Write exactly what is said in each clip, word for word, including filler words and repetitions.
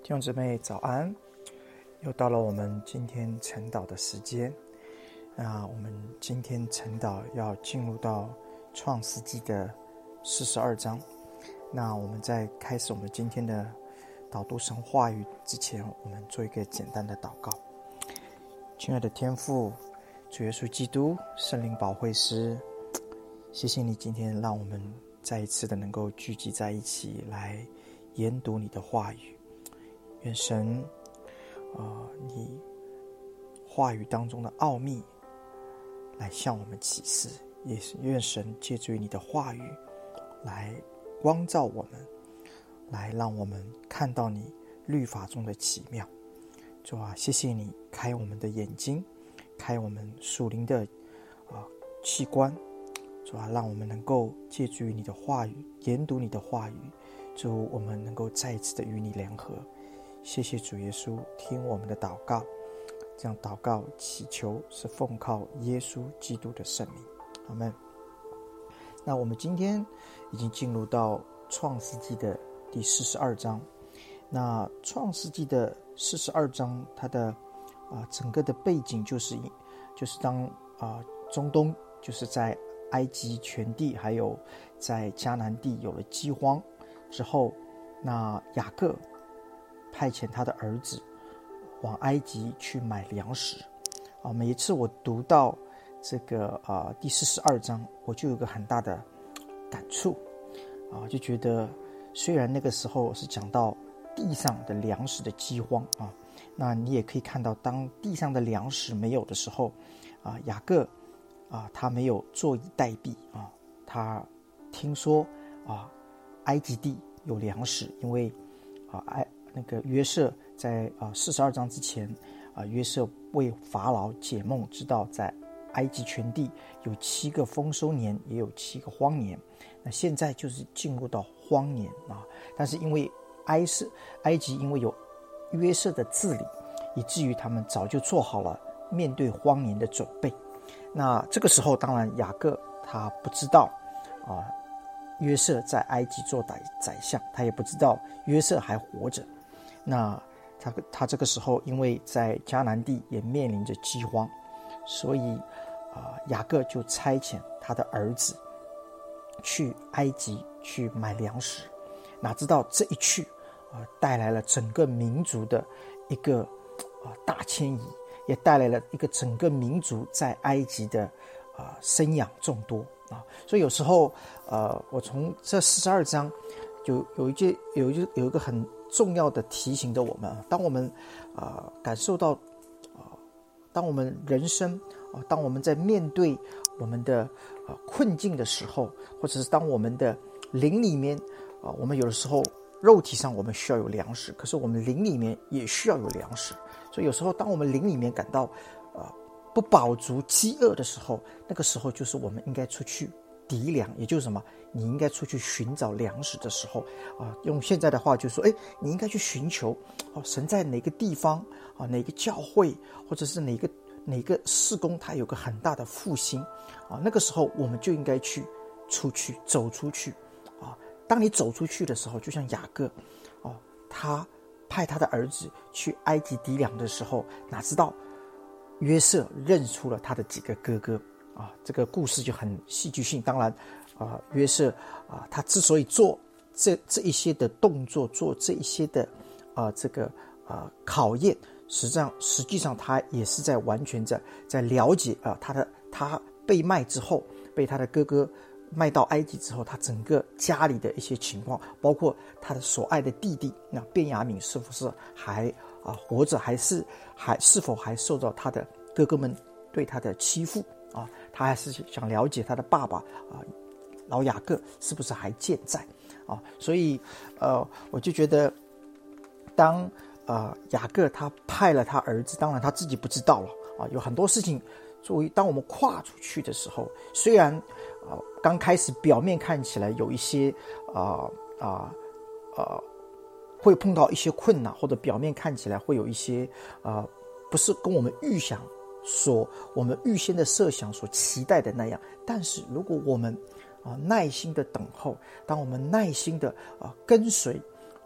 弟兄姊妹早安，又到了我们今天晨祷的时间。那我们今天晨祷要进入到创世纪的四十二章。那我们在开始我们今天的导读神话语之前，我们做一个简单的祷告。亲爱的天父，主耶稣基督，圣灵保惠师，谢谢你今天让我们再一次的能够聚集在一起来研读你的话语。愿神呃，你话语当中的奥秘来向我们启示，也是愿神借助于你的话语来光照我们，来让我们看到你律法中的奇妙。主啊，谢谢你开我们的眼睛，开我们属灵的、呃、器官。主啊，让我们能够借助于你的话语，研读你的话语。主，我们能够再一次的与你联合。谢谢主耶稣，听我们的祷告，这样祷告祈求是奉靠耶稣基督的圣名，阿们。那我们今天已经进入到创世纪的第四十二章。那创世纪的四十二章，它的、呃、整个的背景就是就是当、呃、中东就是在埃及全地还有在迦南地有了饥荒之后，那雅各派遣他的儿子往埃及去买粮食啊。每一次我读到这个啊第四十二章，我就有个很大的感触啊，就觉得虽然那个时候是讲到地上的粮食的饥荒啊，那你也可以看到，当地上的粮食没有的时候啊，雅各啊他没有坐以待毙啊，他听说啊埃及地有粮食，因为啊埃那个约瑟在啊四十二章之前啊，约瑟为法老解梦，知道在埃及全地有七个丰收年，也有七个荒年。那现在就是进入到荒年啊，但是因为埃瑟埃及因为有约瑟的治理，以至于他们早就做好了面对荒年的准备。那这个时候，当然雅各他不知道啊，约瑟在埃及做宰宰相，他也不知道约瑟还活着。那他他这个时候，因为在迦南地也面临着饥荒，所以啊、呃，雅各就差遣他的儿子去埃及去买粮食。哪知道这一去啊、呃，带来了整个民族的一个啊、呃、大迁移，也带来了一个整个民族在埃及的啊、呃、生养众多啊。所以有时候呃，我从这四十二章就有一件有一有一个很重要的提醒着我们，当我们啊、呃、感受到啊、呃，当我们人生啊、呃，当我们在面对我们的啊、呃、困境的时候，或者是当我们的灵里面啊、呃，我们有的时候肉体上我们需要有粮食，可是我们灵里面也需要有粮食。所以有时候当我们灵里面感到啊、呃、不饱足、饥饿的时候，那个时候就是我们应该出去籴粮，也就是什么？你应该出去寻找粮食的时候啊，用现在的话就是说，哎，你应该去寻求哦，神在哪个地方啊，哪个教会，或者是哪个哪个事工，它有个很大的复兴啊，那个时候我们就应该去出去走出去啊。当你走出去的时候，就像雅各啊，他派他的儿子去埃及籴粮的时候，哪知道约瑟认出了他的几个哥哥。啊，这个故事就很戏剧性。当然，啊、呃，约瑟啊、呃，他之所以做这这一些的动作，做这一些的啊、呃，这个啊、呃、考验，实际上实际上他也是在完全在在了解啊、呃，他的他被卖之后，被他的哥哥卖到埃及之后，他整个家里的一些情况，包括他的所爱的弟弟那便雅悯是不是还啊、呃、活着，还是还是否还受到他的哥哥们对他的欺负。啊，他还是想了解他的爸爸啊，老雅各是不是还健在啊？所以，呃，我就觉得，当呃雅各他派了他儿子，当然他自己不知道了啊，有很多事情。作为当我们跨出去的时候，虽然啊、呃、刚开始表面看起来有一些啊啊啊会碰到一些困难，或者表面看起来会有一些啊、呃、不是跟我们预想。所我们预先的设想所期待的那样，但是如果我们啊耐心的等候，当我们耐心的啊跟随啊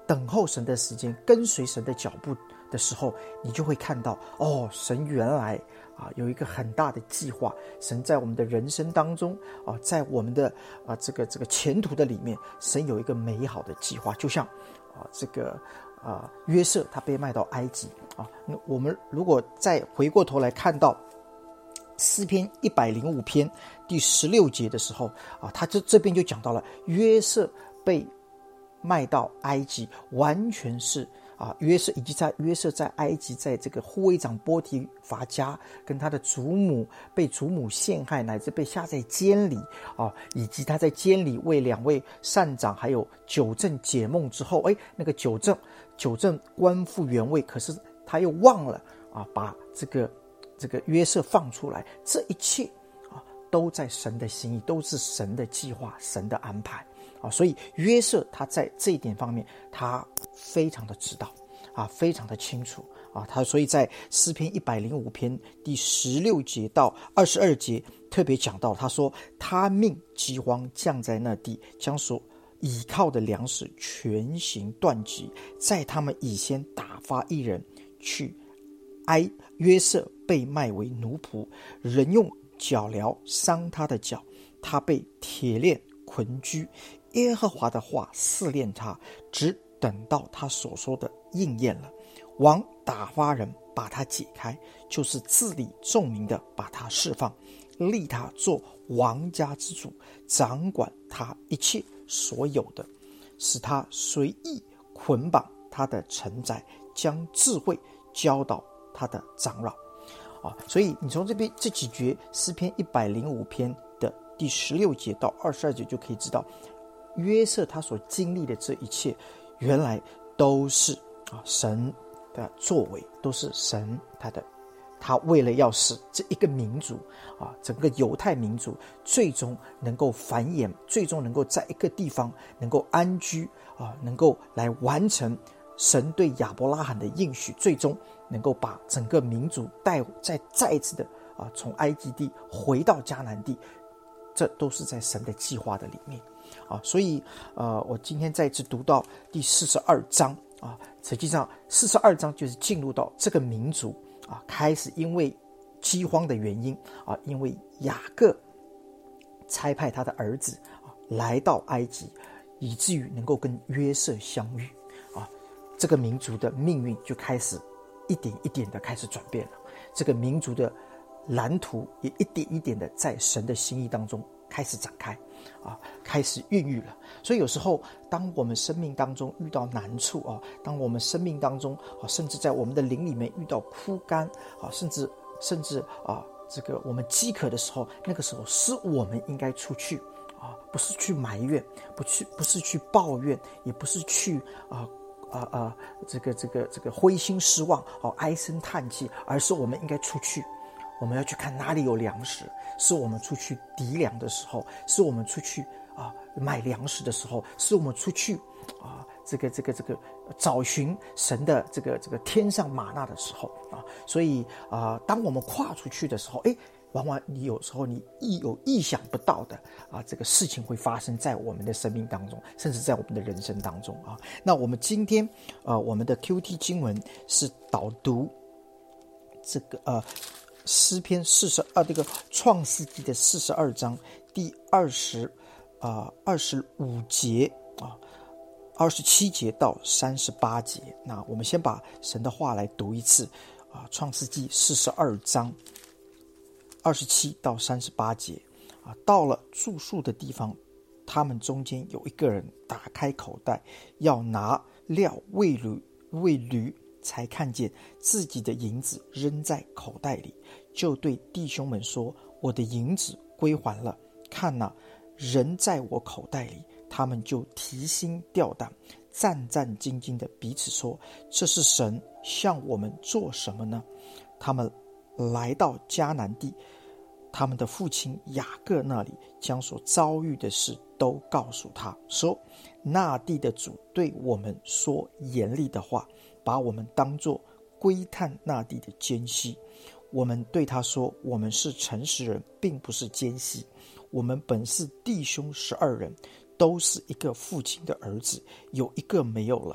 等候神的时间，跟随神的脚步的时候，你就会看到，哦，神原来啊有一个很大的计划，神在我们的人生当中啊，在我们的啊这个这个前途的里面，神有一个美好的计划。就像啊这个啊约瑟他被卖到埃及啊，那我们如果再回过头来看到诗篇一百零五篇第十六节的时候啊，他这这边就讲到了约瑟被卖到埃及，完全是啊，约瑟以及在约瑟在埃及，在这个护卫长波提乏家跟他的祖母被祖母陷害，乃至被下在监里啊，以及他在监里为两位善长还有九正解梦之后，哎，那个九正九正官复原位，可是他又忘了啊，把这个这个约瑟放出来，这一切啊都在神的心意，都是神的计划，神的安排。啊，所以约瑟他在这一点方面，他非常的知道啊，非常的清楚啊，他所以在诗篇一百零五篇第十六节到二十二节特别讲到，他说他命饥荒降在那地，将所倚靠的粮食全行断绝，在他们以先打发一人去哀约瑟被卖为奴仆，人用脚镣伤他的脚，他被铁链捆拘。耶和华的话试炼他，只等到他所说的应验了。王打发人把他解开，就是治理众民的把他释放，立他做王家之主，掌管他一切所有的，使他随意捆绑他的臣宰，将智慧教导他的长老。啊，所以你从这边这几节诗篇一百零五篇的第十六节到二十二节就可以知道，约瑟他所经历的这一切，原来都是啊神的作为，都是神他的，他为了要使这一个民族啊，整个犹太民族最终能够繁衍，最终能够在一个地方能够安居啊，能够来完成神对亚伯拉罕的应许，最终能够把整个民族带再再一次的啊从埃及地回到迦南地，这都是在神的计划的里面。啊，所以呃，我今天再次读到第四十二章啊，实际上四十二章就是进入到这个民族啊，开始因为饥荒的原因啊，因为雅各差派他的儿子啊来到埃及，以至于能够跟约瑟相遇啊，这个民族的命运就开始一点一点的开始转变了，这个民族的蓝图也一点一点的在神的心意当中开始展开啊，开始孕育了。所以有时候当我们生命当中遇到难处啊，当我们生命当中啊，甚至在我们的灵里面遇到枯干啊，甚至甚至啊这个我们饥渴的时候，那个时候是我们应该出去啊，不是去埋怨，不去不是去抱怨，也不是去啊啊啊这个这个这个灰心失望啊唉声叹气，而是我们应该出去。我们要去看哪里有粮食，是我们出去籴粮的时候，是我们出去啊买粮食的时候，是我们出去啊这个这个这个找寻神的这个这个天上玛纳的时候啊。所以啊，当我们跨出去的时候，哎，往往你有时候你意有意想不到的啊这个事情会发生在我们的生命当中，甚至在我们的人生当中啊。那我们今天呃我们的 Q T 经文是导读这个呃。诗篇四十二，这个创世纪的四十二章第二十啊二十五节啊二十七节到三十八节。那我们先把神的话来读一次啊，创世纪四十二章二十七到三十八节啊。到了住宿的地方，他们中间有一个人打开口袋，要拿料喂驴喂驴。才看见自己的银子扔在口袋里，就对弟兄们说：“我的银子归还了，看哪，人在我口袋里。”他们就提心吊胆，战战兢兢的彼此说：“这是神向我们做什么呢？”他们来到迦南地，他们的父亲雅各那里，将所遭遇的事都告诉他，说：“那地的主对我们说严厉的话，把我们当作窥探那地的奸细。我们对他说：我们是诚实人，并不是奸细。我们本是弟兄十二人，都是一个父亲的儿子，有一个没有了。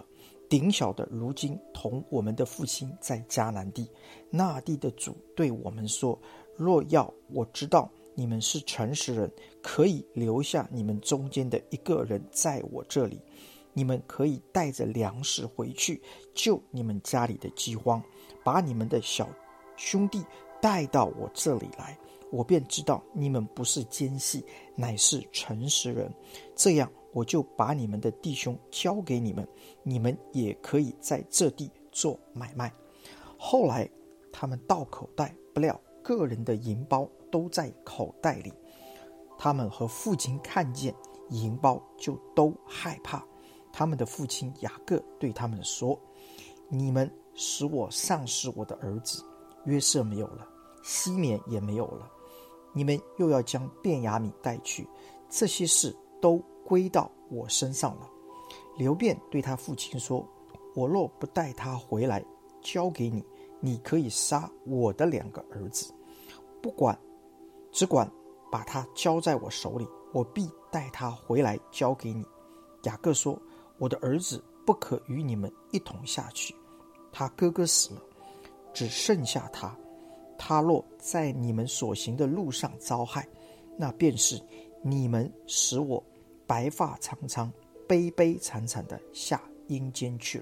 顶小的如今同我们的父亲在迦南地。那地的主对我们说，若要我知道你们是诚实人，可以留下你们中间的一个人在我这里，你们可以带着粮食回去，救你们家里的饥荒，把你们的小兄弟带到我这里来，我便知道你们不是奸细，乃是诚实人。这样我就把你们的弟兄交给你们，你们也可以在这地做买卖。后来他们倒口袋，不料个人的银包都在口袋里。他们和父亲看见银包，就都害怕。他们的父亲雅各对他们说，你们使我丧失我的儿子，约瑟没有了，西缅也没有了，你们又要将便雅悯带去，这些事都归到我身上了。流便对他父亲说，我若不带他回来交给你，你可以杀我的两个儿子，不管只管把他交在我手里，我必带他回来交给你。雅各说，我的儿子不可与你们一同下去，他哥哥死了，只剩下他，他若在你们所行的路上遭害，那便是你们使我白发苍苍悲悲惨惨的下阴间去了。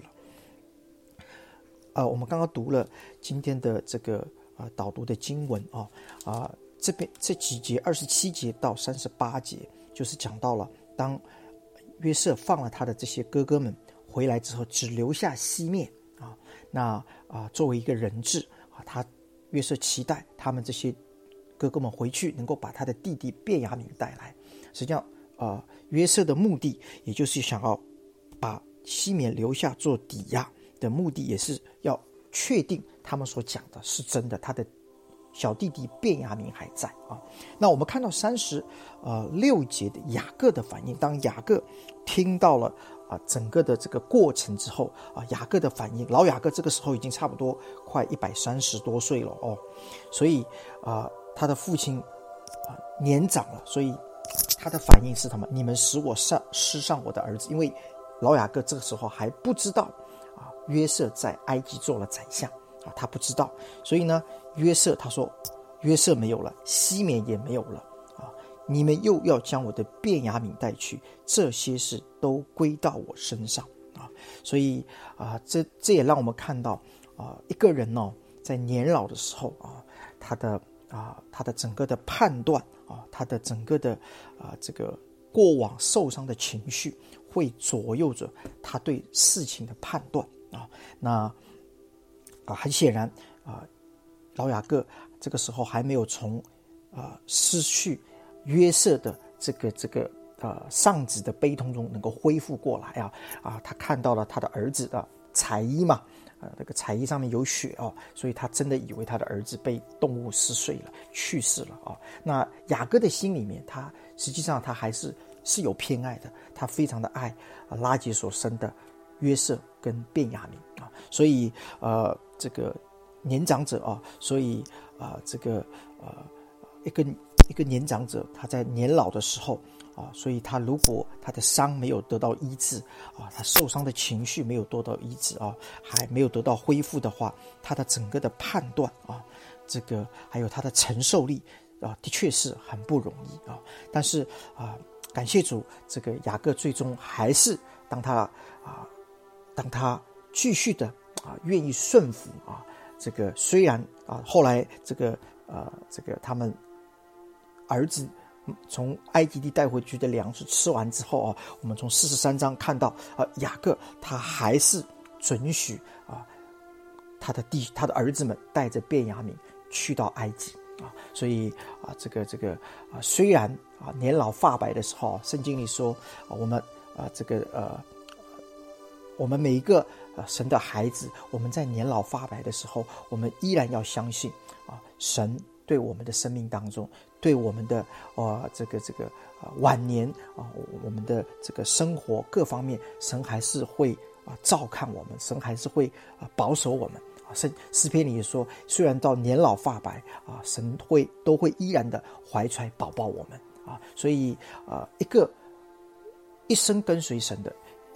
呃，我们刚刚读了今天的这个呃导读的经文啊啊、呃，这边这几节二十七节到三十八节，就是讲到了当约瑟放了他的这些哥哥们回来之后，只留下西面啊，那啊、呃、作为一个人质啊，他约瑟期待他们这些哥哥们回去能够把他的弟弟便雅悯带来。实际上呃，约瑟的目的也就是想要把西缅留下做抵押的目的，也是要确定他们所讲的是真的，他的小弟弟便雅悯还在啊。那我们看到三十呃六节的雅各的反应，当雅各听到了啊整个的这个过程之后啊，雅各的反应，老雅各这个时候已经差不多快一百三十多岁了哦，所以啊他的父亲啊年长了，所以他的反应是什么？你们使我上失上我的儿子，因为老雅各这个时候还不知道啊约瑟在埃及做了宰相啊，他不知道，所以呢约瑟他说，约瑟没有了，西缅也没有了啊，你们又要将我的便雅悯带去，这些事都归到我身上啊。所以啊，这这也让我们看到啊，一个人哦，在年老的时候啊，他的啊他的整个的判断啊，他的整个的啊这个过往受伤的情绪，会左右着他对事情的判断啊。那啊，很显然啊，老雅各这个时候还没有从啊失去约瑟的这个这个呃丧子的悲痛中能够恢复过来啊啊，他看到了他的儿子的彩衣嘛，呃，那个彩衣上面有血哦，所以他真的以为他的儿子被动物撕碎了，去世了啊。那雅各的心里面，他实际上他还是是有偏爱的，他非常的爱啊拉结所生的约瑟跟便雅悯啊，所以呃这个年长者啊，所以啊、呃、这个呃一个一个年长者，他在年老的时候啊，所以他如果他的伤没有得到医治啊，他受伤的情绪没有得到医治啊，还没有得到恢复的话，他的整个的判断啊，这个还有他的承受力啊，的确是很不容易啊。但是啊，感谢主，这个雅各最终还是当他啊，当他继续的啊，愿意顺服啊，这个虽然啊，后来这个呃，这个他们儿子从埃及地带回去的粮食吃完之后啊，我们从四十三章看到啊，雅各他还是准许啊他的弟他的儿子们带着便雅悯去到埃及啊，所以啊这个这个啊虽然啊年老发白的时候啊，圣经里说啊我们啊这个呃我们每一个啊神的孩子，我们在年老发白的时候，我们依然要相信啊神对我们的生命当中，对我们的呃这个这个呃晚年啊，我们的这个生活各方面，神还是会啊照看我们，神还是会啊保守我们啊。诗诗篇里也说，虽然到年老发白啊，神会都会依然的怀揣保抱我们啊。所以啊，一个一生跟随神的，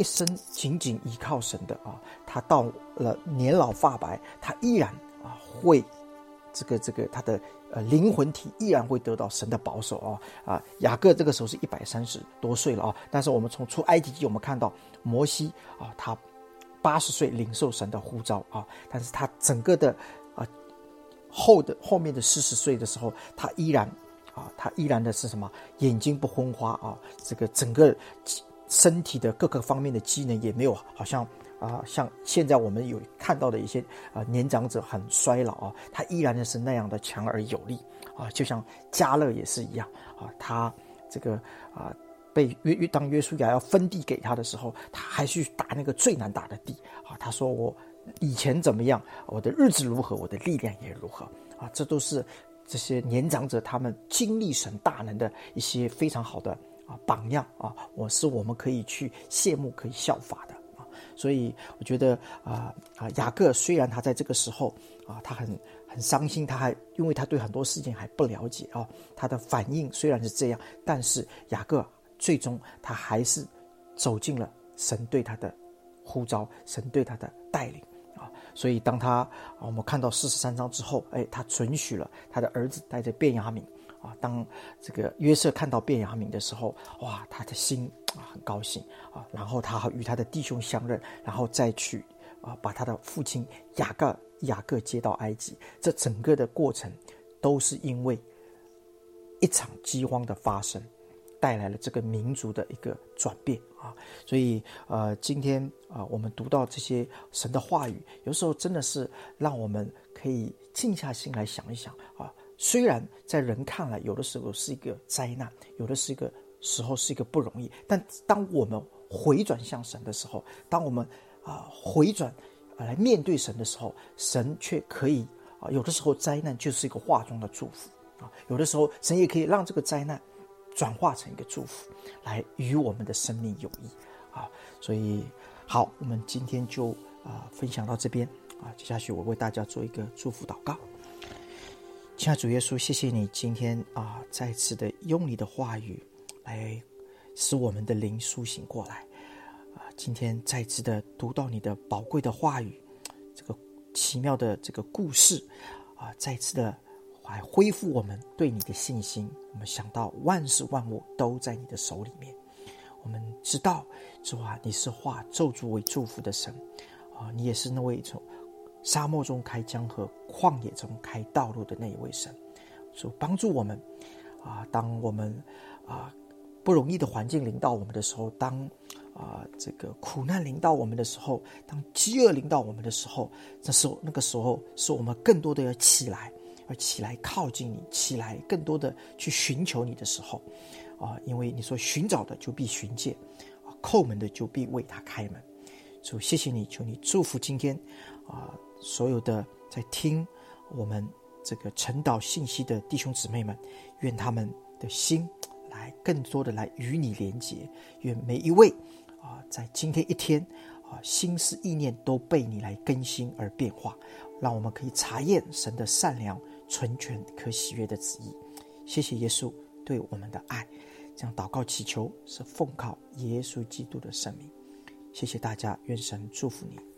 一生紧紧依靠神的啊，他到了年老发白，他依然啊会这个这个他的呃灵魂体依然会得到神的保守啊啊。雅各这个时候是一百三十多岁了啊，但是我们从出埃及记我们看到摩西啊，他八十岁领受神的呼召啊，但是他整个的啊后的后面的四十岁的时候，他依然啊，他依然的是什么？眼睛不昏花啊，这个整个身体的各个方面的机能也没有好像啊，像现在我们有看到的一些啊年长者很衰老啊，他依然的是那样的强而有力啊，就像迦勒也是一样啊，他这个啊被约当约书亚要分地给他的时候，他还去打那个最难打的地啊，他说我以前怎么样，我的日子如何，我的力量也如何啊，这都是这些年长者他们经历神大能的一些非常好的啊榜样啊，我是我们可以去羡慕、可以效法的啊。所以我觉得啊啊，雅各虽然他在这个时候啊，他很很伤心，他还因为他对很多事情还不了解啊，他的反应虽然是这样，但是雅各最终他还是走进了神对他的呼召，神对他的带领。所以当他我们看到四十三章之后，哎，他准许了他的儿子带着便雅悯啊。当这个约瑟看到便雅悯的时候，哇，他的心啊很高兴啊。然后他与他的弟兄相认，然后再去啊把他的父亲雅各雅各接到埃及。这整个的过程都是因为一场饥荒的发生，带来了这个民族的一个转变啊。所以呃，今天啊、呃，我们读到这些神的话语，有时候真的是让我们可以静下心来想一想啊。虽然在人看来，有的时候是一个灾难，有的是一个时候是一个不容易，但当我们回转向神的时候，当我们啊、呃、回转、呃、来面对神的时候，神却可以啊、呃，有的时候灾难就是一个化中的祝福啊，有的时候神也可以让这个灾难转化成一个祝福，来与我们的生命有益啊！所以好，我们今天就啊、呃、分享到这边啊。接下去我为大家做一个祝福祷告。亲爱的主耶稣，谢谢你今天啊再次的用你的话语来使我们的灵苏醒过来啊！今天再次的读到你的宝贵的话语，这个奇妙的这个故事啊，再次的来恢复我们对你的信心。我们想到万事万物都在你的手里面，我们知道主啊，你是化咒诅为祝福的神啊，你也是那位从沙漠中开江河、旷野中开道路的那一位神。主帮助我们啊，当我们啊不容易的环境临到我们的时候，当啊这个苦难临到我们的时候，当饥饿临到我们的时候，这时候那个时候是我们更多的要起来。而起来靠近你，起来更多的去寻求你的时候啊，因为你说寻找的就必寻见啊，叩门的就必为他开门。主，谢谢你，求你祝福今天啊所有的在听我们这个晨祷信息的弟兄姊妹们，愿他们的心来更多的来与你连结，愿每一位啊在今天一天啊心思意念都被你来更新而变化，让我们可以查验神的善良、纯全、可喜悦的旨意。谢谢耶稣对我们的爱，这样祷告祈求是奉靠耶稣基督的圣名。谢谢大家，愿神祝福你。